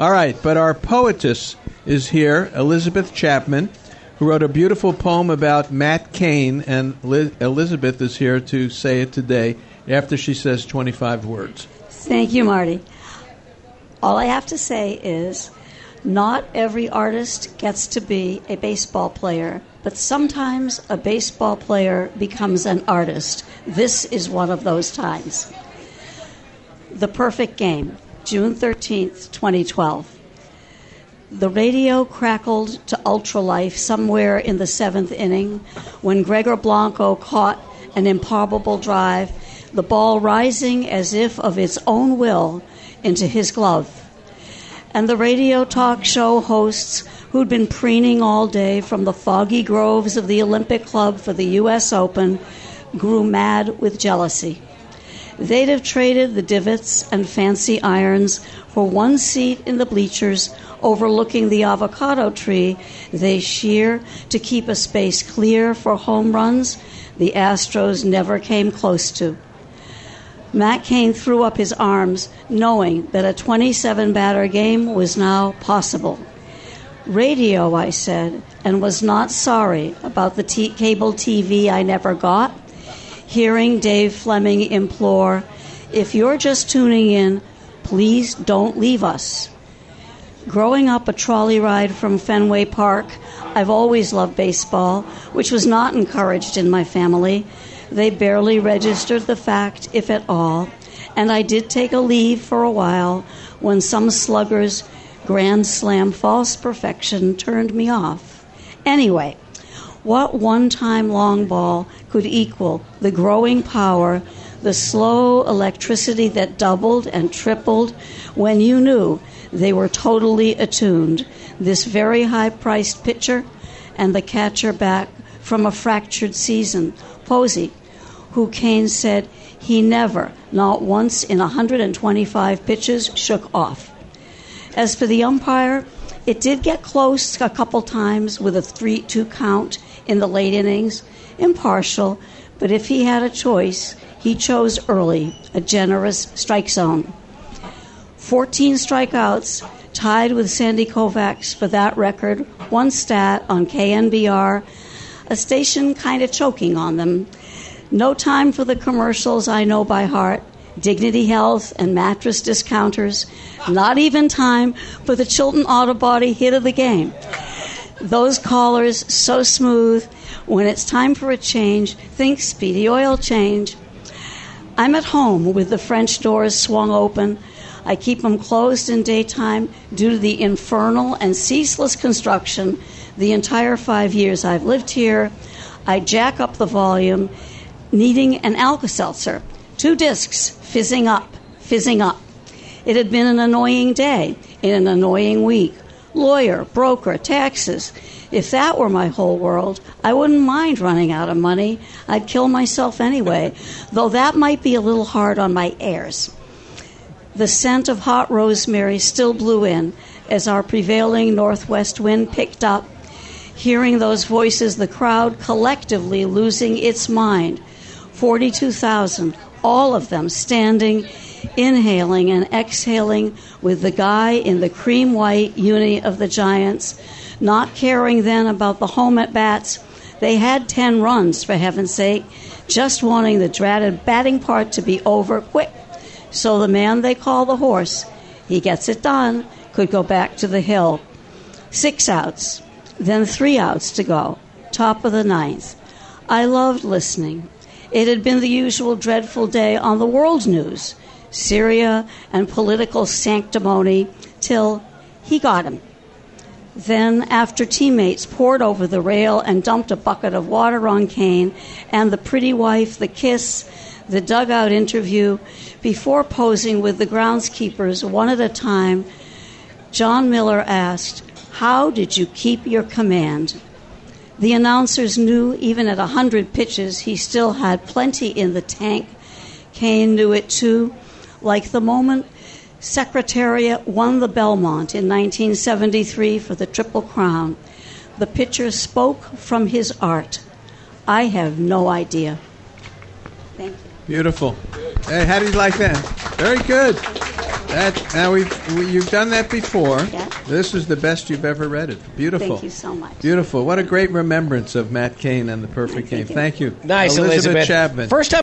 All right, but our poetess is here, Elizabeth Chapman, who wrote a beautiful poem about Matt Cain, and Elizabeth is here to say it today after she says 25 words. Thank you, Marty. All I have to say is, not every artist gets to be a baseball player, but sometimes a baseball player becomes an artist. This is one of those times. The Perfect Game, June 13th, 2012. The radio crackled to ultralife somewhere in the 7th inning when Gregor Blanco caught an improbable drive, the ball rising as if of its own will into his glove. And the radio talk show hosts who'd been preening all day from the foggy groves of the Olympic Club for the U.S. Open grew mad with jealousy. They'd have traded the divots and fancy irons for one seat in the bleachers overlooking the avocado tree they shear to keep a space clear for home runs the Astros never came close to. Matt Cain threw up his arms, knowing that a 27-batter game was now possible. Radio, I said, and was not sorry about the cable TV I never got. Hearing Dave Fleming implore, if you're just tuning in, please don't leave us. Growing up a trolley ride from Fenway Park, I've always loved baseball, which was not encouraged in my family. They barely registered the fact, if at all, and I did take a leave for a while when some slugger's grand slam false perfection turned me off. Anyway, what one-time long ball could equal the growing power, the slow electricity that doubled and tripled when you knew they were totally attuned, this very high-priced pitcher and the catcher back from a fractured season, Posey, who Cain said he never, not once in 125 pitches, shook off. As for the umpire, it did get close a couple times with a 3-2 count in the late innings, impartial, but if he had a choice, he chose early, a generous strike zone. 14 strikeouts, tied with Sandy Koufax for that record, one stat on KNBR, a station kind of choking on them. No time for the commercials I know by heart, Dignity Health and mattress discounters. Not even time for the Chilton Auto Body hit of the game. Those callers so smooth. When it's time for a change, think speedy oil change. I'm at home with the French doors swung open. I keep them closed in daytime due to the infernal and ceaseless construction the entire 5 years I've lived here. I jack up the volume, needing an Alka-Seltzer. 2 discs, fizzing up. It had been an annoying day in an annoying week. Lawyer, broker, taxes. If that were my whole world, I wouldn't mind running out of money. I'd kill myself anyway, though that might be a little hard on my heirs. The scent of hot rosemary still blew in as our prevailing northwest wind picked up. Hearing those voices, the crowd collectively losing its mind. 42,000, all of them standing, inhaling and exhaling with the guy in the cream-white uni of the Giants, not caring then about the home at-bats. They had 10 runs, for heaven's sake, just wanting the dreaded batting part to be over quick. So the man they call the horse, he gets it done, could go back to the hill. 6 outs, then 3 outs to go, top of the 9th. I loved listening. It had been the usual dreadful day on the world news, Syria and political sanctimony, till he got him. Then, after teammates poured over the rail and dumped a bucket of water on Cain, and the pretty wife, the kiss, the dugout interview, before posing with the groundskeepers one at a time, John Miller asked, "How did you keep your command?" The announcers knew even at 100 pitches he still had plenty in the tank. Cain knew it too, like the moment Secretariat won the Belmont in 1973 for the Triple Crown. The pitcher spoke from his art. I have no idea. Thank you. Beautiful. Hey, how do you like that? Very good. Now you've done that before. Yeah. This is the best you've ever read it. Beautiful. Thank you so much. Beautiful. What a great remembrance of Matt Cain and the Perfect Game. Thank you. Nice, Elizabeth Chapman. First time